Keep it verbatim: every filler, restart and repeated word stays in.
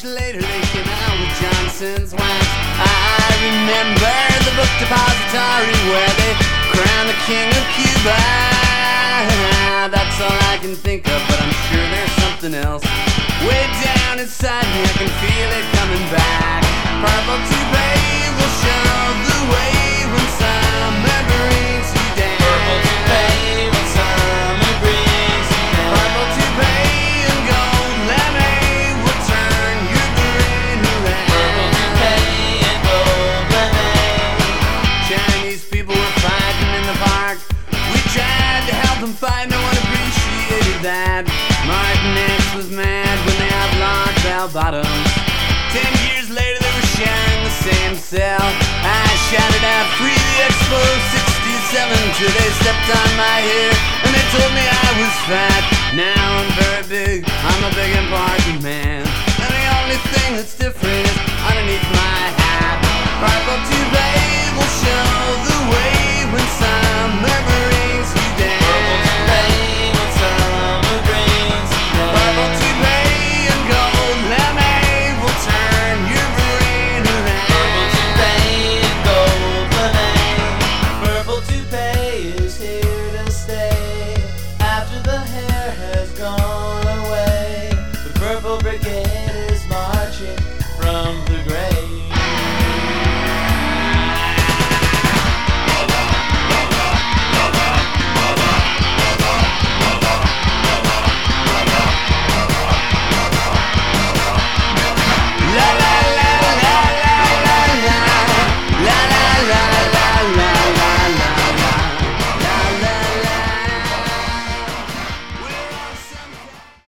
years later they came out with Johnson's wax. I remember the book depository where they crowned the king of Cuba. That's all I can think of, but I'm sure there's something else. Way down inside me I can feel it coming back. Purple toupee will show the way when summer brings you down. Purple toupee when summer brings you down. Purple toupee and gold lemonade will turn your brain around. Purple toupee and gold lemonade. Chinese people were fighting in the park. We tried to help them fight, no one appreciated that. Martin X was mad when they outlawed bell bottoms. Ten years later they were sharing the same cell. I shouted out free the Expo sixty-seven till they stepped on my hair and they told me I was fat. Now I'm